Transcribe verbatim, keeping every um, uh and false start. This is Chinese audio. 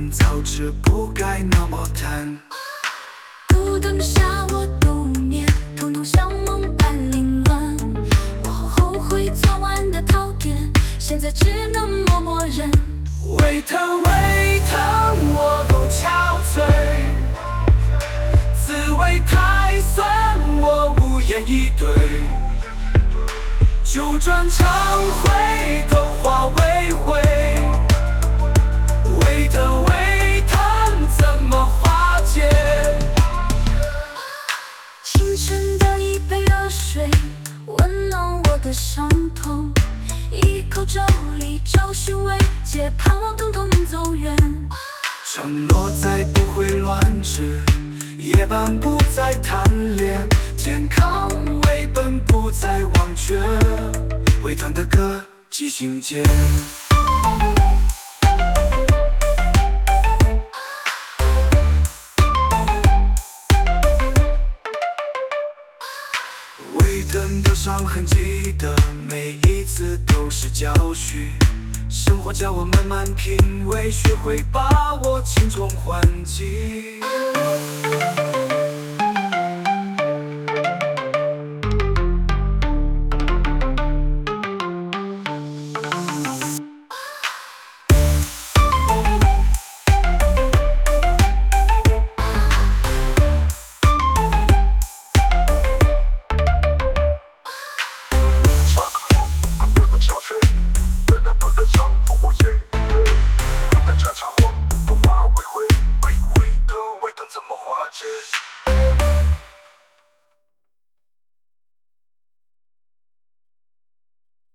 早知不该那么贪。 路灯下我度年，统统像梦般凌乱。我好后悔昨晚的讨厌，现在只能默默忍。 胃疼胃疼我都憔悴，滋味太酸我无言以对。就转常回头化为灰，胃疼胃疼怎么化解？ 清晨的一杯热水，温暖我的伤痛。一口粥里找寻慰藉，盼望疼痛走远。 承诺再不会乱指，夜半不再贪恋，健康为本不再忘却，胃疼的歌即兴间。胃疼的伤痕记得每一次都是教训，生活教我慢慢品味，学会把握轻重缓急。这场我不化为灰，灰灰的胃疼怎么化解？